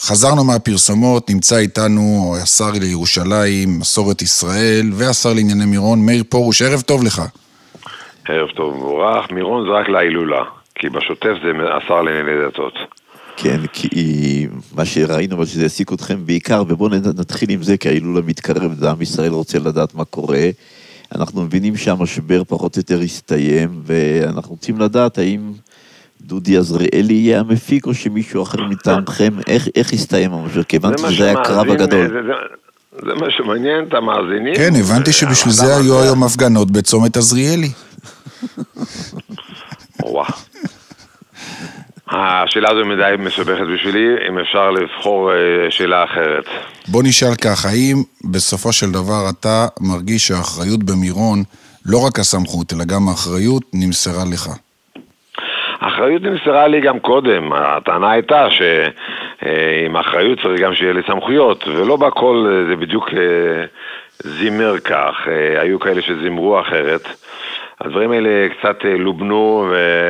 חזרנו מהפרסומות, נמצא איתנו השר לירושלים, מסורת ישראל, והשר לענייני מירון, מאיר פרוש. ערב טוב לך. ערב טוב מבורך. מירון זה רק להילולה, כי בשוטף זה השר לענייני דתות. כן, כי מה שראינו, מה שזה יעסיק אתכם בעיקר, ובואו נתחיל עם זה, כי ההילולה מתקרב, ועם ישראל רוצה לדעת מה קורה. אנחנו מבינים שהמשבר פחות או יותר הסתיים, ואנחנו רוצים לדעת האם דודי עזריאלי יהיה המפיק, או שמישהו אחר מטעמכם, איך הסתיים המשבר? כי הבנתי שזה היה הקרב הגדול. זה מה שמעניין את המאזינים. כן, הבנתי שבשביל זה היו היום הפגנות בצומת עזריאלי. וואו. השאלה הזו מדי מסובכת בשבילי, אם אפשר לבחור שאלה אחרת. בוא נשאל כך, האם בסופו של דבר אתה מרגיש שהאחריות במירון, לא רק הסמכות, אלא גם האחריות נמסרה לך? האחריות נמסרה לי גם קודם. הטענה הייתה שעם האחריות צריך גם שיהיה לי סמכויות, ולא בכל זה בדיוק זימר כך. היו כאלה שזימרו אחרת. הדברים האלה קצת לובנו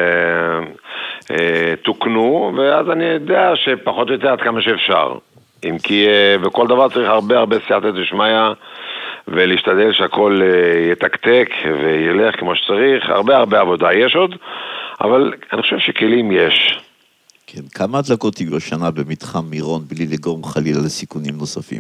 ותוקנו, ואז אני יודע שפחות או יותר עד כמה שאפשר. אם כי בכל דבר צריך הרבה סייעתא דשמיא, ולהשתדל שהכל יתקתק וילך כמו שצריך. הרבה עבודה יש עוד, אבל אני חושב שכלים יש. כן, כמה הדלקות יהיו השנה במתחם מירון, בלי לגרום חלילה לסיכונים נוספים?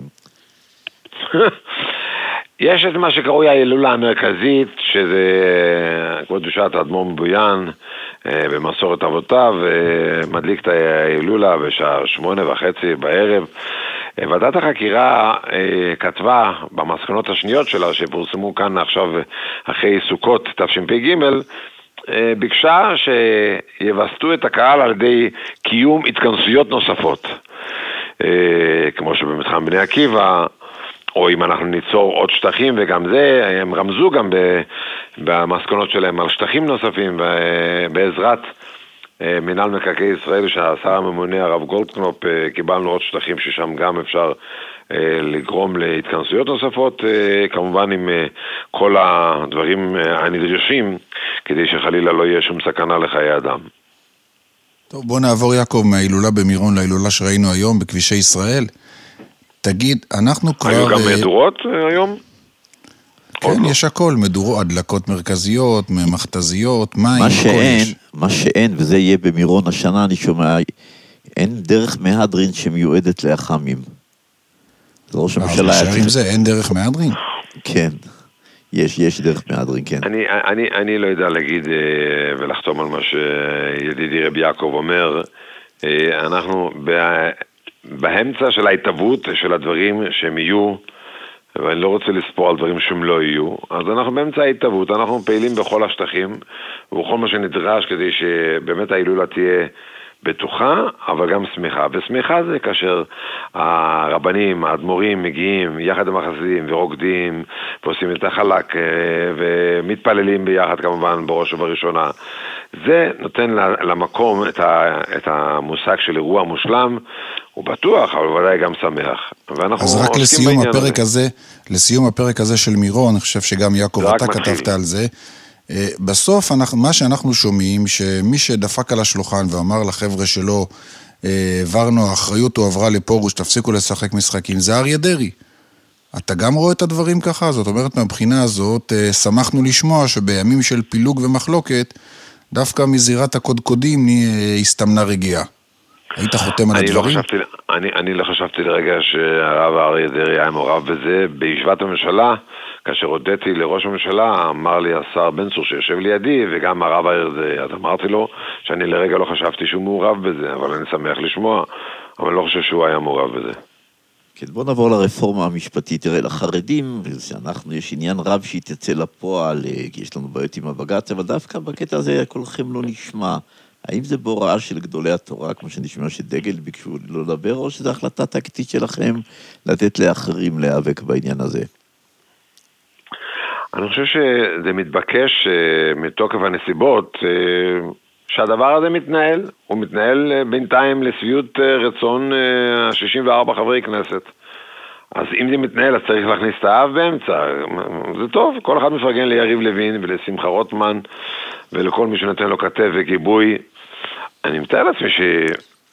יש את מה שקרוי ההילולה המרכזית, שזה כבוד קדושת האדמו"ר מבויאן במסורת אבותיו, מדליק את ההילולה בשעה 8:30 בערב. ועדת החקירה כתבה במסקנות השניות שלה, שפורסמו כאן עכשיו אחרי סוכות תשפ"ג, ביקשה שיבסטו את הקהל על ידי קיום התכנסויות נוספות, כמו שבמתחם בני עקיבא, או אם אנחנו ניצור עוד שטחים, וגם זה, הם רמזו גם במסקנות שלהם על שטחים נוספים, ובעזרת מנהל מקרקעי ישראל, שהשר הממונה הרב גולדקנופ, קיבלנו עוד שטחים ששם גם אפשר לגרום להתכנסויות נוספות, כמובן עם כל הדברים הנדרשים, כדי שחלילה לא יהיה שום סכנה לחיי אדם. טוב, בוא נעבור יעקב מההילולה במירון להילולה שראינו היום בכבישי ישראל. תגיד, אנחנו כבר... היו גם מדורות היום? כן, יש הכל, מדורות, הדלקות מרכזיות, מכתזיות, מים, מה שאין, וזה יהיה במירון השנה, אני שומע, אין דרך מהדרין שמיועדת לאחמים. זה ראש הממשלה... עם זה, אין דרך מהדרין? כן, יש דרך מהדרין, כן. אני לא יודע להגיד ולחתום על מה שידידי רבי יעקב אומר. אנחנו באמצע של ההתאבות של הדברים שהם יהיו, ואני לא רוצה לספור על דברים שהם לא יהיו, אז אנחנו באמצע ההתאבות, אנחנו פעילים בכל השטחים, ובכל מה שנדרש כדי שבאמת ההילולה תהיה בטוחה, אבל גם שמחה. ושמחה זה כאשר הרבנים, האדמו"רים מגיעים יחד עם החסידים ורוקדים, ועושים את החלק, ומתפללים ביחד כמובן בראש ובראשונה. זה נותן למקום את המושג של אירוע מושלם, הוא בטוח, אבל ודאי גם שמח. אז רק לסיום הפרק הזה של מירון, אני חושב שגם יעקב אתה כתבת על זה, בסוף מה שאנחנו שומעים, שמי שדפק על השולחן ואמר לחבר'ה שלו, העברנו, האחריות הועברה לפרוש, תפסיקו לשחק משחקים, זה אריה דרעי. אתה גם רואה את הדברים ככה? זאת אומרת, מהבחינה הזאת, שמחנו לשמוע שבימים של פילוג ומחלוקת, דווקא מזירת הקודקודים הסתמנה רגיעה. היית חותם על הדברים? אני לא חשבתי לרגע שהרב אריה דרעי היה מעורב בזה. בישיבת הממשלה, כאשר הודיתי לראש הממשלה, אמר לי השר בן צור שיושב לידי, וגם הרב אריה דרעי, אז אמרתי לו שאני לרגע לא חשבתי שהוא מעורב בזה, אבל אני שמח לשמוע, אבל לא חושב שהוא היה מעורב בזה. כן, בוא נעבור לרפורמה המשפטית. תראה, לחרדים, יש עניין רב שהתייצא לפועל, כי יש לנו בעיות עם הבג"ץ, אבל דווקא בקטע הזה כולכם לא נשמע. האם זה בהוראה של גדולי התורה, כמו שנשמע שדגל ביקשו לא לדבר, או שזו החלטה טקטית שלכם לתת לאחרים להיאבק בעניין הזה? אני חושב שזה מתבקש מתוקף הנסיבות, שהדבר הזה מתנהל, הוא מתנהל בינתיים לשביעות רצון 64 חברי כנסת. אז אם זה מתנהל, אז צריך להכניס את האב באמצע. זה טוב, כל אחד מפרגן ליריב לוין ולשמחה רוטמן, ולכל מי שנותן לו כתף וגיבוי. אני מתאר לעצמי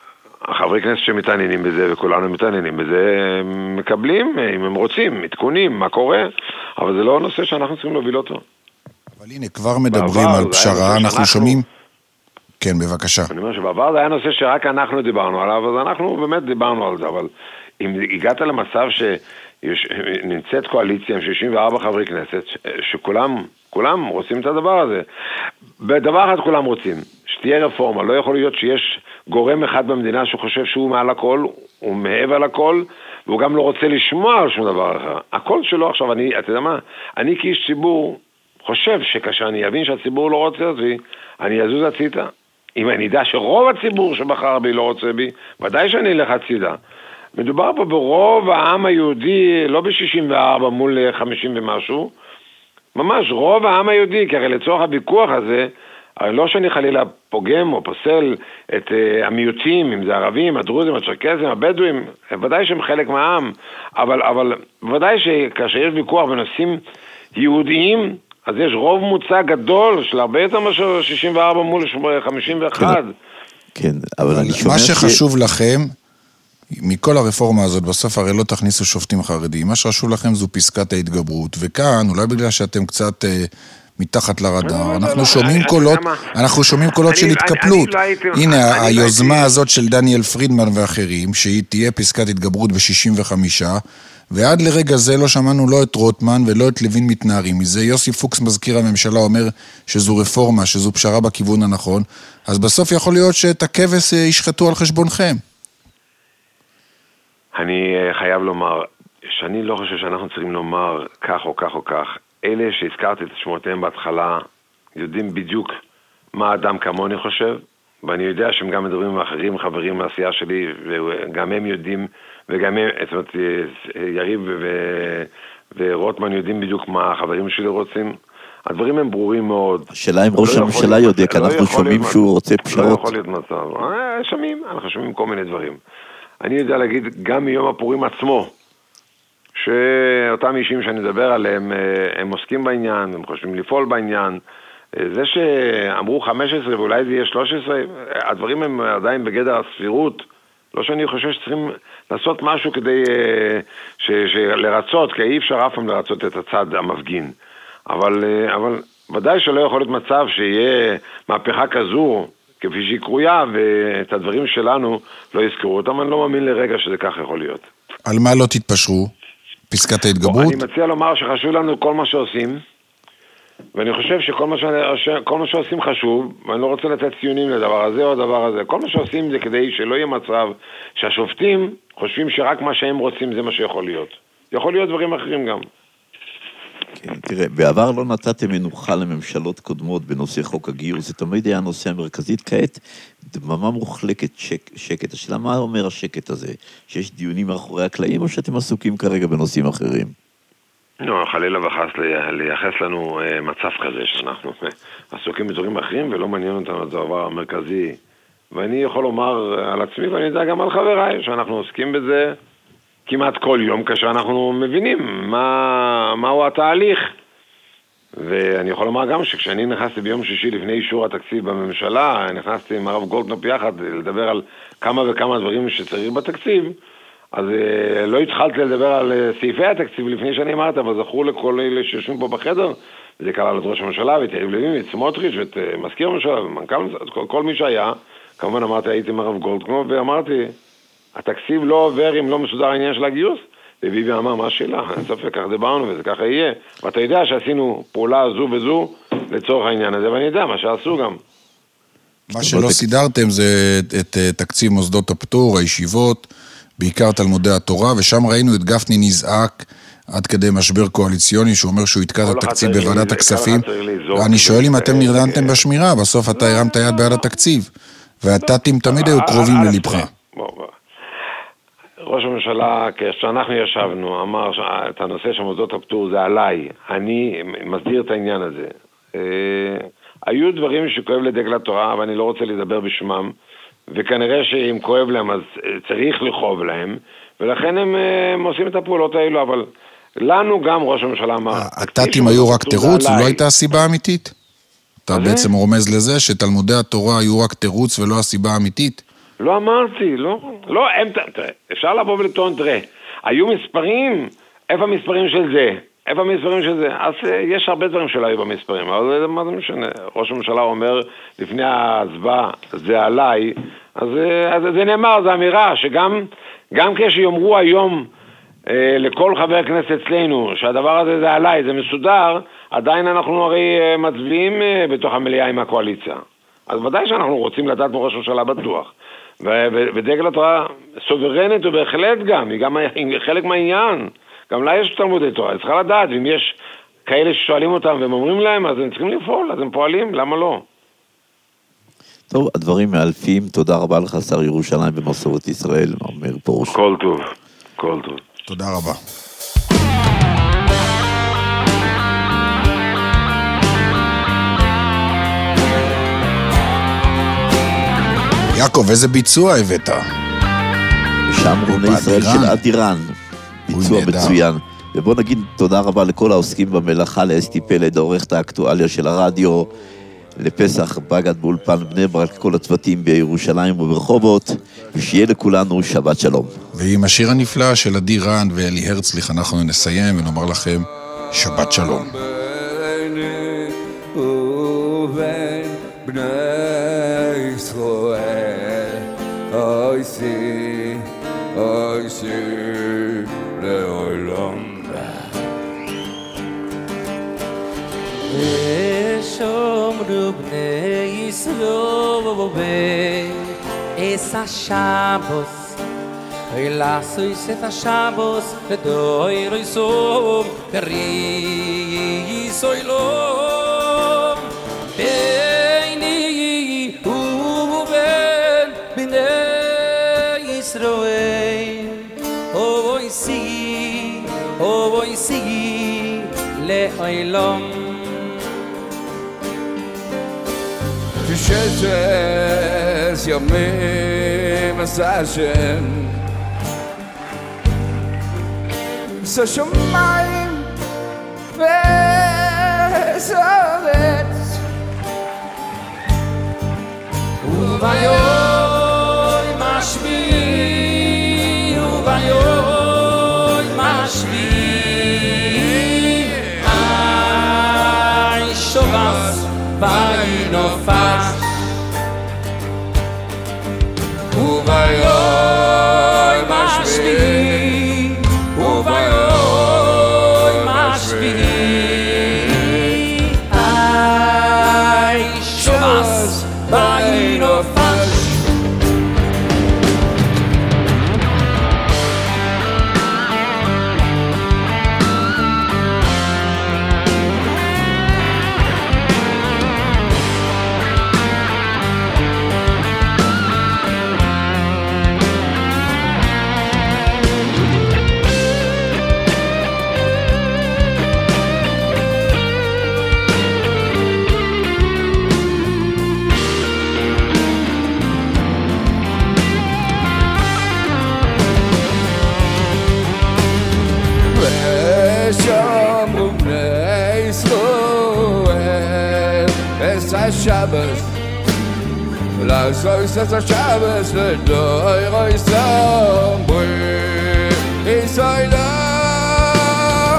החברי כנסת שמתעניינים בזה, וכולנו מתעניינים בזה, מקבלים, אם הם רוצים, מתקונים, מה קורה, אבל זה לא נושא שאנחנו צריכים להוביל אותו. אבל הנה, כבר מדברים על פשרה, אנחנו שומעים... כן, בבקשה. אני אומר שבעבר זה היה נושא שרק אנחנו דיברנו עליו, אז אנחנו באמת דיברנו על זה, אבל אם הגעת למצב שנמצאת קואליציה עם 64 חברי כנסת, שכולם רוצים את הדבר הזה, בדבר אחד כולם רוצים, שתהיה רפורמה, לא יכול להיות שיש גורם אחד במדינה שחושב שהוא מעל הכל, הוא מעבר לכל, והוא גם לא רוצה לשמוע על שום דבר אחר. הקול שלו עכשיו, אתה יודע מה, אני כאיש ציבור חושב שכאשר אני אבין שהציבור לא רוצה אותי, אני אזוז הצידה. אם אני יודע שרוב הציבור שבחר בי לא רוצה בי, ודאי שאני אלך הצידה. מדובר פה ברוב העם היהודי, לא ב-64 מול 50 ומשהו, ממש רוב העם היהודי, כי הרי לצורך הוויכוח הזה, לא שאני חלילה פוגם או פוסל את המיעוטים, אם זה ערבים, הדרוזים, הצ'רקסים, הבדואים, ודאי שהם חלק מהעם, אבל ודאי שכאשר יש ויכוח בנושאים יהודיים, אז יש רוב מוצא גדול של הרבה יותר מאשר 64 מול 51. כן, אבל אני שומע מה שחשוב לכם, מכל הרפורמה הזאת, בסוף הרי לא תכניסו שופטים חרדים, מה שחשוב לכם זו פסקת ההתגברות, וכאן, אולי בגלל שאתם קצת מתחת לרדאר, אנחנו שומעים קולות של התקפלות. הנה, היוזמה הזאת של דניאל פרידמן ואחרים, שהיא תהיה פסקת התגברות ב-65, ועד לרגע זה לא שמענו לא את רוטמן ולא את לוין מתנערים מזה. יוסי פוקס מזכיר הממשלה אומר שזו רפורמה, שזו פשרה בכיוון הנכון, אז בסוף יכול להיות שאת הכבש ישחטו על חשבונכם. אני חייב לומר שאני לא חושב שאנחנו צריכים לומר כך או כך או כך. אלה שהזכרתי את שמותיהם בהתחלה יודעים בדיוק מה אדם כמוני חושב, ואני יודע שהם גם מדברים עם אחרים, חברים מהעשייה שלי, וגם הם יודעים, וגם הם, זאת אומרת, יריב ורוטמן יודעים בדיוק מה החברים שלי רוצים. הדברים הם ברורים מאוד. השאלה אם ראש הממשלה יודע, כי אנחנו שומעים שהוא רוצה פשרות. לא יכול להיות מצב. אנחנו שומעים כל מיני דברים. אני יודע להגיד גם מיום הפורים עצמו, שאותם אישים שאני מדבר עליהם, הם עוסקים בעניין, הם חושבים לפעול בעניין. זה שאמרו 15 ואולי זה יהיה 13, הדברים הם עדיין בגדר הסבירות. לא שאני חושב שצריכים לעשות משהו כדי לרצות, כי אי אפשר אף פעם לרצות את הצד המפגין. אבל ודאי שלא יכול להיות מצב שיהיה מהפכה כזו, כפי שהיא קרויה, ואת הדברים שלנו לא יזכרו אותם. אני לא מאמין לרגע שזה כך יכול להיות. על מה לא תתפשרו? פסקת ההתגברות? אני מציע לומר שחשוב לנו כל מה שעושים, ואני חושב שכל מה שעושים חשוב, ואני לא רוצה לתת ציונים לדבר הזה או לדבר הזה. כל מה שעושים זה כדי שלא יהיה מצב שהשופטים חושבים שרק מה שהם רוצים זה מה שיכול להיות. יכול להיות דברים אחרים גם. כן, תראה, בעבר לא נתתם מנוחה לממשלות קודמות בנושא חוק הגיוס, זה תמיד היה הנושא המרכזית, כעת דממה מוחלקת שקט. השאלה, מה אומר השקט הזה? שיש דיונים מאחורי הקלעים או שאתם עסוקים כרגע בנושאים אחרים? לא, חלילה וחס לייחס לנו מצב כזה שאנחנו עסוקים בדברים אחרים ולא מעניין אותנו את הדבר המרכזי. ואני יכול לומר על עצמי ואני יודע גם על חבריי שאנחנו עוסקים בזה כמעט כל יום כאשר אנחנו מבינים מהו התהליך. ואני יכול לומר גם שכשאני נכנסתי ביום שישי לפני אישור התקציב בממשלה, נכנסתי עם הרב גולדקנופ יחד לדבר על כמה וכמה דברים שצריך בתקציב, אז לא התחלתי לדבר על סעיפי התקציב לפני שאני אמרתי, אבל זכרו לכל אלה שיושבים פה בחדר, וזה כלל את ראש הממשלה ואת יריב לוין ואת סמוטריץ' ואת מזכיר הממשלה ומנכ"ל, כל מי שהיה, כמובן אמרתי, הייתי עם הרב גולדקנופ ואמרתי, התקציב לא עובר אם לא מסודר העניין של הגיוס, וביבי אמר, מה השאלה? אין ספק, כך דיברנו וזה ככה יהיה. ואתה יודע שעשינו פעולה זו וזו לצורך העניין הזה, ואני יודע מה שעשו גם. מה שלא סידרתם זה את תקציב מוסדות הפטור, הישיבות, בעיקר תלמודי התורה, ושם ראינו את גפני נזעק עד כדי משבר קואליציוני, שהוא אומר שהוא יתקע את התקציב בוועדת הכספים. אני שואל אם אתם נרדמתם בשמירה, בסוף אתה הרמת יד בעד התקציב, והתתים תמיד היו קרובים ללבך. ראש הממשלה, כשאנחנו ישבנו, אמר את הנושא של מוסדות הפטור זה עליי, אני מסדיר את העניין הזה. היו דברים שכואב לדגל התורה, ואני לא רוצה לדבר בשמם, וכנראה שאם כואב להם אז צריך לכאוב להם, ולכן הם עושים את הפעולות האלו, אבל לנו גם ראש הממשלה אמר... התתים היו רק תירוץ, זו לא הייתה הסיבה האמיתית? אתה בעצם רומז לזה שתלמודי התורה היו רק תירוץ ולא הסיבה האמיתית? לא אמרתי, לא, תראה, אפשר לבוא ולטעון, תראה, היו מספרים, איפה המספרים של זה? איפה המספרים של זה? אז יש הרבה דברים שלא היו במספרים, אבל מה זה משנה? ראש הממשלה אומר לפני ההצבעה, זה עליי, אז זה נאמר, זה אמירה, שגם כשיאמרו היום לכל חבר כנסת אצלנו, שהדבר הזה זה עליי, זה מסודר, עדיין אנחנו הרי מצביעים בתוך המליאה עם הקואליציה. אז ודאי שאנחנו רוצים לדעת מראש הממשלה בטוח. ודגל התורה סוברנית ובהחלט גם, היא גם חלק מהעניין. גם לה יש תלמודי תורה, היא צריכה לדעת, ואם יש כאלה ששואלים אותם והם אומרים להם, אז הם צריכים לפעול, אז הם פועלים, למה לא? טוב, הדברים מאלפים, תודה רבה לך, שר ירושלים במסורת ישראל, מאיר פרוש. כל טוב, כל טוב. תודה רבה. יעקב, איזה ביצוע הבאת? שם בני ישראל של אדירן, ביצוע מצוין. ובוא נגיד תודה רבה לכל העוסקים במלאכה, לאסתי פלד, עורכת האקטואליה של הרדיו, לפסח בגד באולפן בני ברק, כל הצוותים בירושלים וברחובות, ושיהיה לכולנו שבת שלום. ועם השיר הנפלא של אדירן ואלי הרצליך אנחנו נסיים ונאמר לכם שבת שלום. ושומרו בני ישראל את השבוס ולעשות את השבוס לדויר יסום פרי יסוילום ביני ובין בני ישראל אוי סי לעולם ששת ימים עשה השם בשמיים ובארץ וביום השביעי שובס וינופש וביום השביעי שובס וינופש Shabbos לעשות את השבס לדויר יסום יסוילום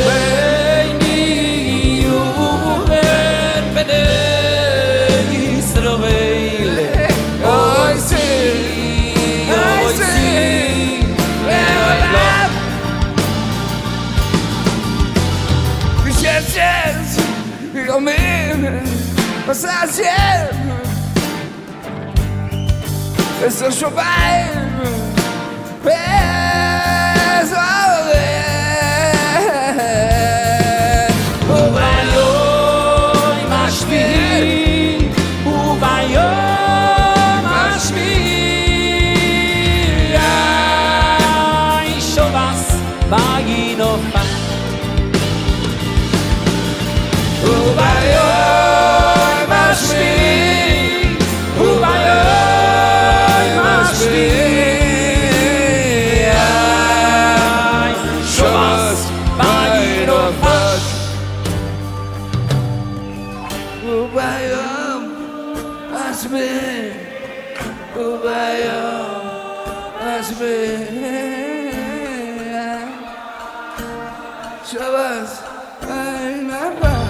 ביני ובין בני ישראל אוי סי לעולם וששת ימים עשה השם עשר שובעים וביום השביעי שובס וינופש וביום השביעי שובס וינופש וביום השביעי Shabbos Bayin Abbas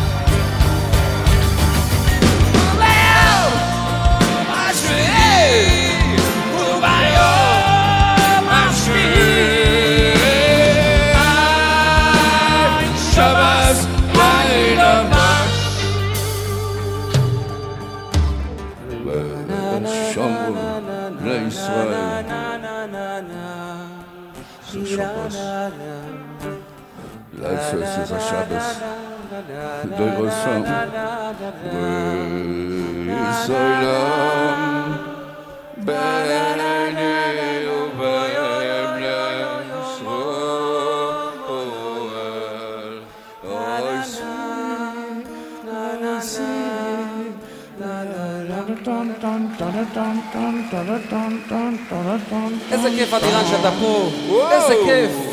C'est un Shabbos de ressent Solam Beni Ubem איזה כיף אדירן שאתה פה, איזה כיף.